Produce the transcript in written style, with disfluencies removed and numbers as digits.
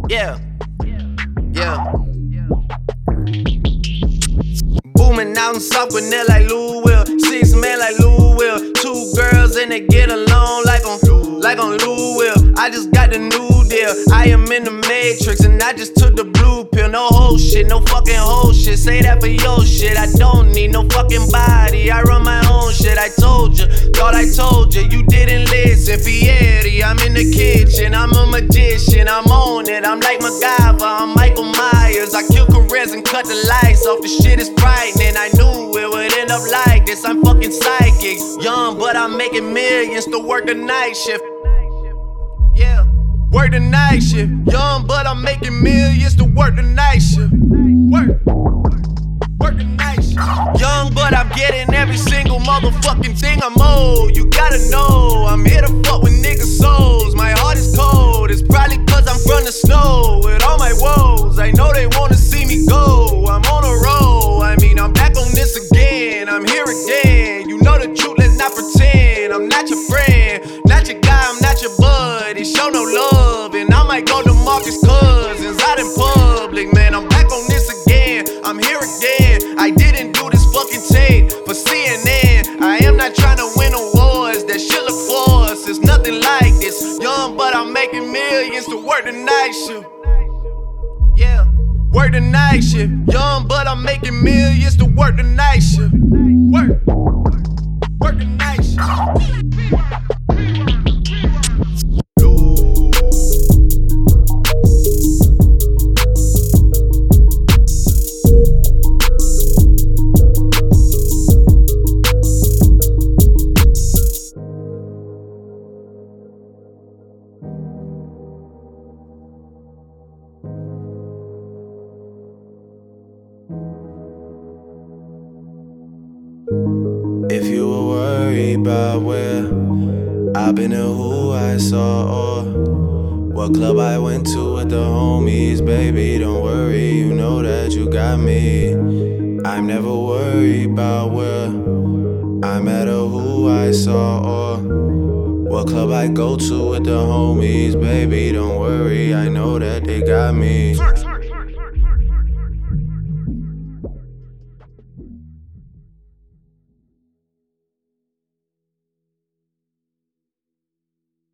Yeah, yeah. Booming out in South Gwinnett like Lou Will. 6 men like Lou Will. 2 girls and they get along like on Lou Will. I just got the new deal. I am in the Matrix and I just took the blue pill. No whole shit, no fucking whole shit. Say that for your shit. I don't need no fucking body. I run my own shit. I told you, thought I told you. You didn't listen. Fieri, I'm in the kitchen. I'm a magician. I'm on it. I'm like MacGyver. I'm Michael Myers. I kill Caress and cut the lights off. The shit is frightening. I knew it would end up like this. I'm fucking psychic. Young, but I'm making millions to work the night shift. Yeah, work the night shift. Young, but I'm making millions to work the night shift. Work the night shift. Young, but I'm getting every single motherfucking thing I'm owed. You gotta know, I'm here to fuck with niggas' souls. My heart is cold, it's probably cause I'm from the snow. With all my woes, I know they wanna see me go. I'm on a roll, I mean, I'm back on this again. I'm here again, you know the truth, let's not pretend. I'm not your friend, not your guy, I'm not your buddy. Show no love, and I might go to Marcus Cousins out in public. Man, I'm back on this again, I'm here again. I didn't do this fucking tape for CNN. I am not trying to win awards, that shit look for us. It's nothing like this. Young, but I'm making millions to work the night shift. Yeah, work the night shift. Young, but I'm making millions to work the night shift. Work the night shift. If you were worried about where I've been and who I saw, or what club I went to with the homies, baby, don't worry, you know that you got me. I'm never worried about where I'm at or who I saw, or what club I go to with the homies, baby, don't worry, I know that they got me.